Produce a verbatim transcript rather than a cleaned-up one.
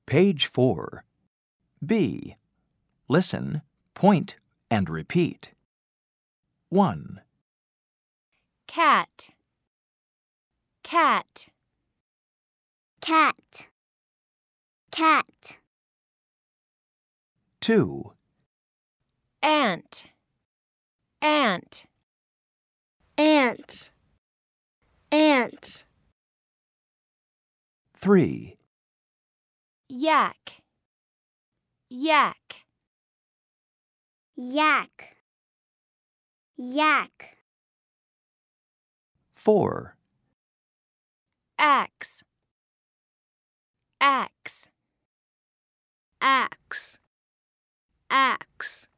Page four. B. Listen, point, and repeat. one. Cat. Cat. Cat. Cat. two. Ant. Ant. Ant. Ant. three. Yak. Yak. Yak. Yak. four. Axe. Axe. Axe. Axe.